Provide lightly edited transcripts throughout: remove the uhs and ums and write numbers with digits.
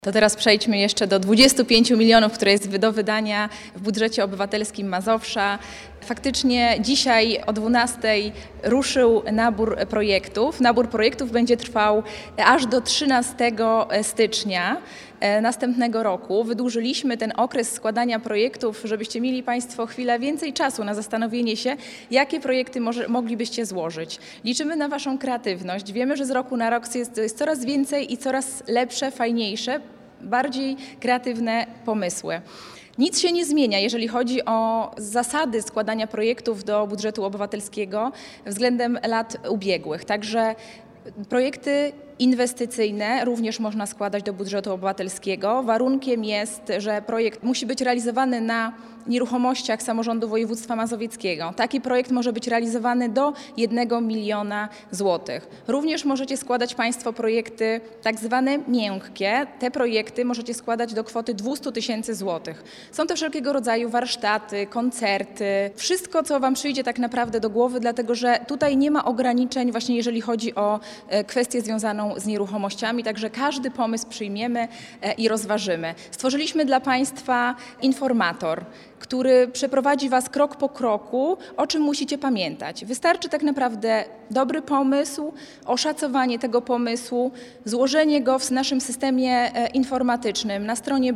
To teraz przejdźmy jeszcze do 25 milionów, które jest do wydania w budżecie obywatelskim Mazowsza. Faktycznie dzisiaj o 12:00 ruszył nabór projektów. Nabór projektów będzie trwał aż do 13 stycznia następnego roku. Wydłużyliśmy ten okres składania projektów, żebyście mieli Państwo chwilę więcej czasu na zastanowienie się, jakie projekty moglibyście złożyć. Liczymy na Waszą kreatywność. Wiemy, że z roku na rok jest coraz więcej i coraz lepsze, fajniejsze, bardziej kreatywne pomysły. Nic się nie zmienia, jeżeli chodzi o zasady składania projektów do budżetu obywatelskiego względem lat ubiegłych. Także projekty inwestycyjne również można składać do budżetu obywatelskiego. Warunkiem jest, że projekt musi być realizowany na nieruchomościach samorządu województwa mazowieckiego. Taki projekt może być realizowany do 1 miliona złotych. Również możecie składać Państwo projekty tak zwane miękkie. Te projekty możecie składać do kwoty 200 000 złotych. Są to wszelkiego rodzaju warsztaty, koncerty, wszystko, co Wam przyjdzie tak naprawdę do głowy, dlatego że tutaj nie ma ograniczeń właśnie jeżeli chodzi o kwestię związaną z nieruchomościami, także każdy pomysł przyjmiemy i rozważymy. Stworzyliśmy dla Państwa informator, który przeprowadzi Was krok po kroku, o czym musicie pamiętać. Wystarczy tak naprawdę dobry pomysł, oszacowanie tego pomysłu, złożenie go w naszym systemie informatycznym na stronie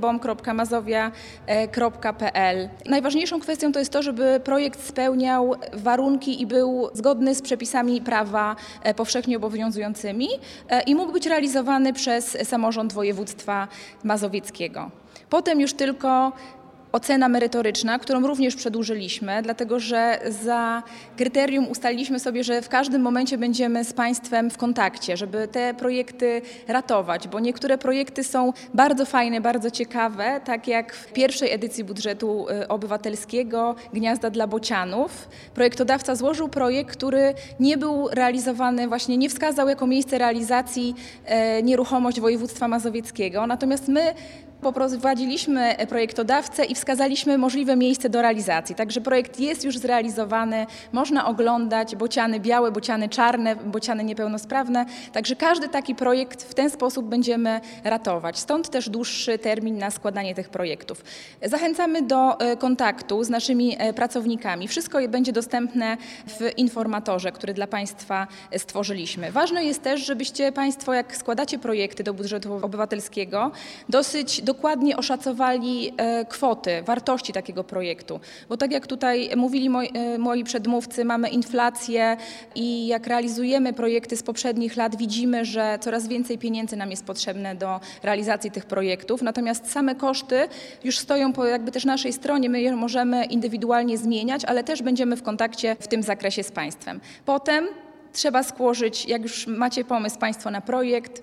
bom.mazowia.pl. Najważniejszą kwestią to jest to, żeby projekt spełniał warunki i był zgodny z przepisami prawa powszechnie obowiązującymi i mógł być realizowany przez samorząd województwa mazowieckiego. Potem już tylko ocena merytoryczna, którą również przedłużyliśmy, dlatego że za kryterium ustaliliśmy sobie, że w każdym momencie będziemy z Państwem w kontakcie, żeby te projekty ratować, bo niektóre projekty są bardzo fajne, bardzo ciekawe, tak jak w pierwszej edycji budżetu obywatelskiego Gniazda dla Bocianów. Projektodawca złożył projekt, który nie był realizowany, właśnie nie wskazał jako miejsce realizacji nieruchomość województwa mazowieckiego, natomiast my poprowadziliśmy projektodawcę i wskazaliśmy możliwe miejsce do realizacji. Także projekt jest już zrealizowany, można oglądać bociany białe, bociany czarne, bociany niepełnosprawne. Także każdy taki projekt w ten sposób będziemy ratować. Stąd też dłuższy termin na składanie tych projektów. Zachęcamy do kontaktu z naszymi pracownikami. Wszystko będzie dostępne w informatorze, który dla Państwa stworzyliśmy. Ważne jest też, żebyście Państwo, jak składacie projekty do budżetu obywatelskiego, dosyć dokładnie oszacowali kwoty, wartości takiego projektu. Bo tak jak tutaj mówili moi przedmówcy, mamy inflację i jak realizujemy projekty z poprzednich lat, widzimy, że coraz więcej pieniędzy nam jest potrzebne do realizacji tych projektów. Natomiast same koszty już stoją po jakby też naszej stronie, my je możemy indywidualnie zmieniać, ale też będziemy w kontakcie w tym zakresie z Państwem. Potem trzeba złożyć, jak już macie pomysł Państwo na projekt,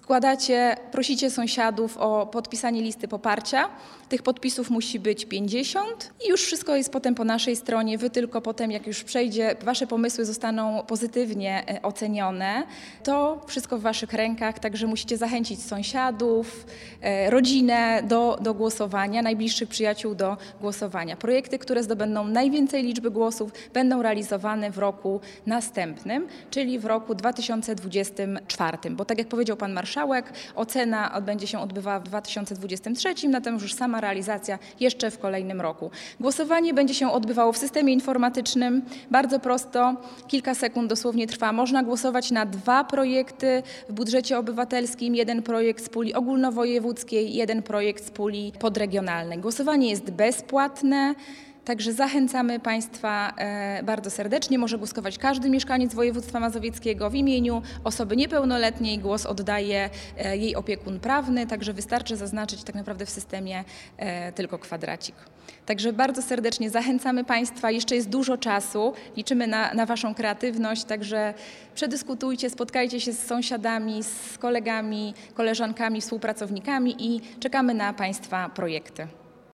prosicie sąsiadów o podpisanie listy poparcia. Tych podpisów musi być 50 i już wszystko jest potem po naszej stronie. Wy tylko potem, jak już przejdzie, Wasze pomysły zostaną pozytywnie ocenione. To wszystko w Waszych rękach, także musicie zachęcić sąsiadów, rodzinę do głosowania, najbliższych przyjaciół do głosowania. Projekty, które zdobędą najwięcej liczby głosów, będą realizowane w roku następnym, czyli w roku 2024, bo tak jak powiedział Pan Marszałek, ocena będzie się odbywała w 2023, natomiast już sama realizacja jeszcze w kolejnym roku. Głosowanie będzie się odbywało w systemie informatycznym, bardzo prosto, kilka sekund dosłownie trwa. Można głosować na 2 projekty w budżecie obywatelskim, 1 projekt z puli ogólnowojewódzkiej, 1 projekt z puli podregionalnej. Głosowanie jest bezpłatne. Także zachęcamy Państwa bardzo serdecznie. Może głosować każdy mieszkaniec województwa mazowieckiego. W imieniu osoby niepełnoletniej głos oddaje jej opiekun prawny, także wystarczy zaznaczyć tak naprawdę w systemie tylko kwadracik. Także bardzo serdecznie zachęcamy Państwa. Jeszcze jest dużo czasu. Liczymy na Waszą kreatywność, także przedyskutujcie, spotkajcie się z sąsiadami, z kolegami, koleżankami, współpracownikami i czekamy na Państwa projekty.